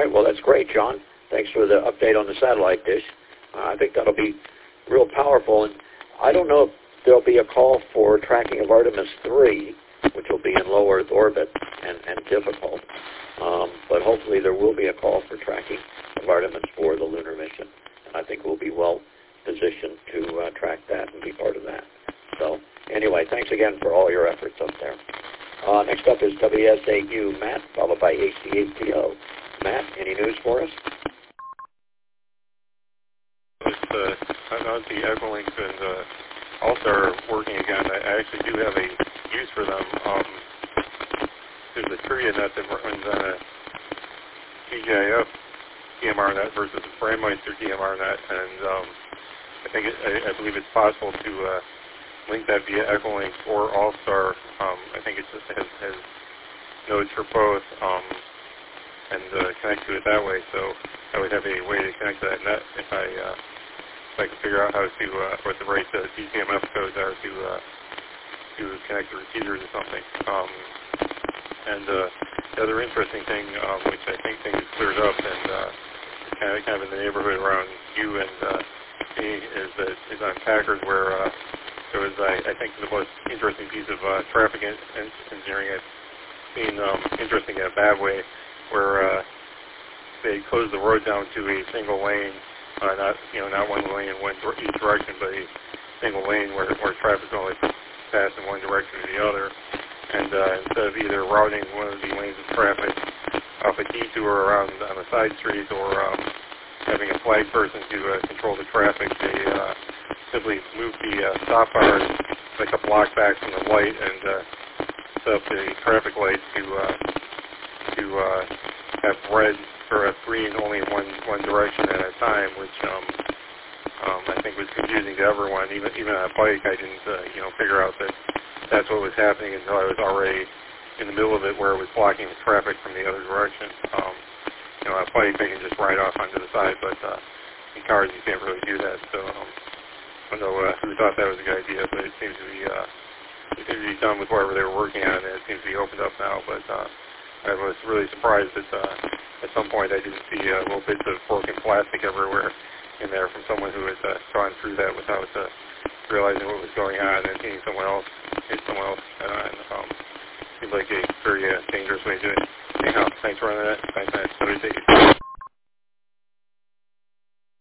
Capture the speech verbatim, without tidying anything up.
right. Well, that's great, John. Thanks for the update on the satellite dish. Uh, I think that'll be real powerful. And I don't know if there'll be a call for tracking of Artemis three, which will be in low Earth orbit and, and difficult. Um, but hopefully there will be a call for tracking of Artemis four, the lunar mission. And I think we'll be well positioned to uh, track that and be part of that. So anyway, thanks again for all your efforts up there. Uh, next up is W S A U Matt, followed by H C A T O. Matt, any news for us? It's, uh, I know the Echolinks and uh, also are working again. I actually do have a use for them. Um, there's a trivia net that runs on a T G I F D M R net versus a Brandmeister D M R net, and um, I think it, I, I believe it's possible to uh, link that via Echolink or All-Star. Um, I think it just has, has nodes for both, um, and uh, connect to it that way. So I would have a way to connect to that net if I uh, if I can figure out how to uh, what the right uh, T C M F codes are to uh, to connect the receivers or something. Um, and uh, the other interesting thing, um, which I think things cleared up and uh, kind of kind of in the neighborhood around you and uh, me, is that is on Packard, where uh, there was, I, I think, the most interesting piece of uh, traffic en- engineering I've seen. Um, interesting in a bad way, where uh, they closed the road down to a single lane, uh, not you know not one lane in one each direction, but a single lane where where traffic only pass in one direction or the other. And uh, instead of either routing one of the lanes of traffic off a detour around on a side street or um, having a flag person to uh, control the traffic, they uh, simply moved the uh, stop bars like a block back from the light and uh, set up the traffic lights to uh, to uh, have red or have green only in one one direction at a time, which um, um, I think was confusing to everyone. Even even on a bike, I didn't uh, you know figure out that that's what was happening until I was already in the middle of it, where it was blocking the traffic from the other direction. Um, you know, on a bike, they can just ride off onto the side, but uh, in cars, you can't really do that. So um, I don't know uh, who thought that was a good idea, but it seems to be uh, it seems to be done with whatever they were working on, and it seems to be opened up now. But uh, I was really surprised that uh, at some point I didn't see uh, little bits of broken plastic everywhere in there from someone who had uh, gone through that without uh, realizing what was going on and seeing someone else hit someone else. Uh, and um, seems like a very uh, dangerous way to do it. Anyhow, thanks for running that. Thanks, man. Have a good day.